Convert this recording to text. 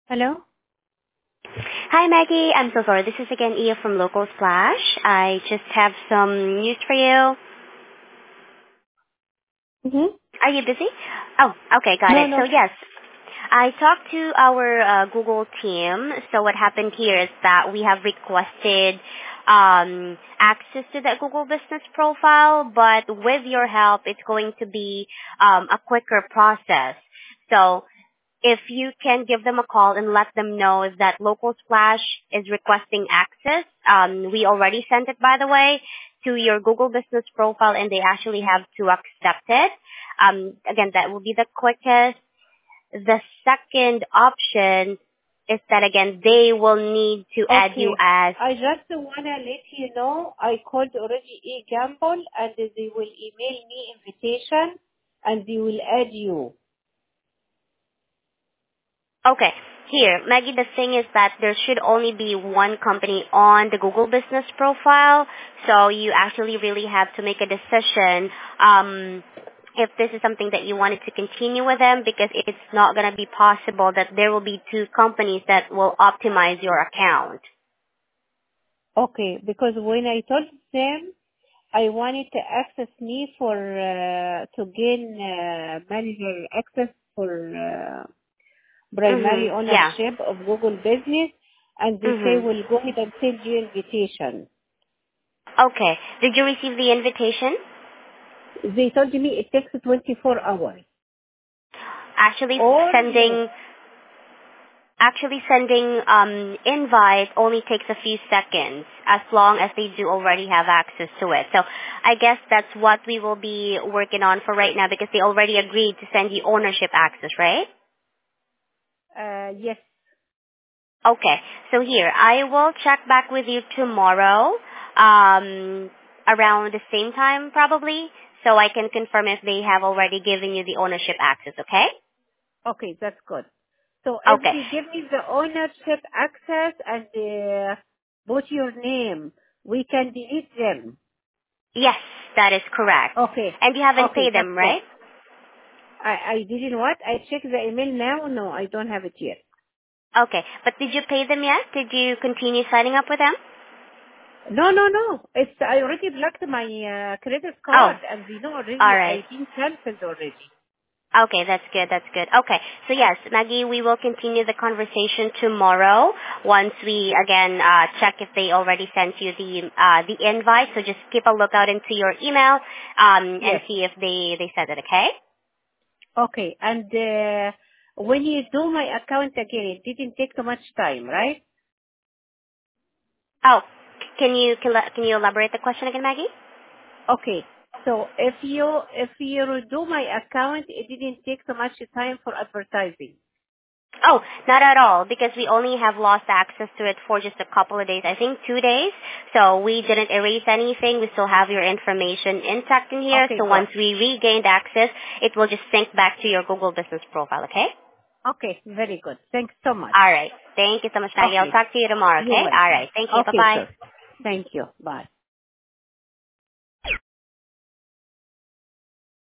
Hello? Hi, Maggie. I'm so sorry. This is again Ia from Local Splash. I just have some news for you. Mm-hmm. Are you busy? Oh, okay, got No, it. So no. yes, I talked to our Google team. So what happened here is that we have requested access to the Google Business Profile, but with your help, it's going to be a quicker process. So if you can give them a call and let them know that Local Splash is requesting access, we already sent it, by the way, to your Google Business Profile, and they actually have to accept it. Again, that will be the quickest. The second option is that, again, they will need to add you Okay. as. I just wanna let you know I called already eGamble and they will email me invitation and they will add you. Okay. Here, Maggie, the thing is that there should only be one company on the Google Business Profile, so you actually really have to make a decision if this is something that you wanted to continue with them, because it's not going to be possible that there will be two companies that will optimize your account. Okay, because when I told them I wanted to access me for to gain manager access for primary Yeah. ownership of Google Business, and they say Mhm. we'll go ahead and send you invitation. Okay. Did you receive the invitation? They told me it takes 24 hours Actually or less. sending invite only takes a few seconds as long as they do already have access to it. So I guess that's what we will be working on for right now, because they already agreed to send you ownership access, right? Yes. Okay. So here, I will check back with you tomorrow, around the same time probably, so I can confirm if they have already given you the ownership access, okay? Okay, that's good. So if Okay. they give me the ownership access and put your name, we can delete them. Yes, that is correct. Okay. And you haven't Okay, paid that's them, good. right? I didn't what? I checked the email now. No, I don't have it yet. Okay. But did you pay them yet? Did you continue signing up with them? No, no, no. It's I already blocked my credit Oh, card, and they know already all right. I been canceled already. Okay, that's good. That's good. Okay. So yes, Maggie, we will continue the conversation tomorrow once we again check if they already sent you the invite. So just keep a lookout into your email and Yes. see if they sent it. Okay. Okay. And when you do my account again, it didn't take too much time, right? Oh, can you elaborate the question again, Maggie? Okay. So if you redo my account, it didn't take so much time for advertising. Oh, not at all, because we only have lost access to it for just a couple of days, I think 2 days. So we didn't erase anything. We still have your information intact in here. Okay, So good. once we regained access, it will just sync back to your Google Business Profile, okay? Okay, very good. Thanks so much. All right. Thank you so much, Maggie. I'll Okay, talk to you tomorrow, you're okay? All welcome. right. Thank you. Okay, Bye-bye. sure. Thank you. Bye.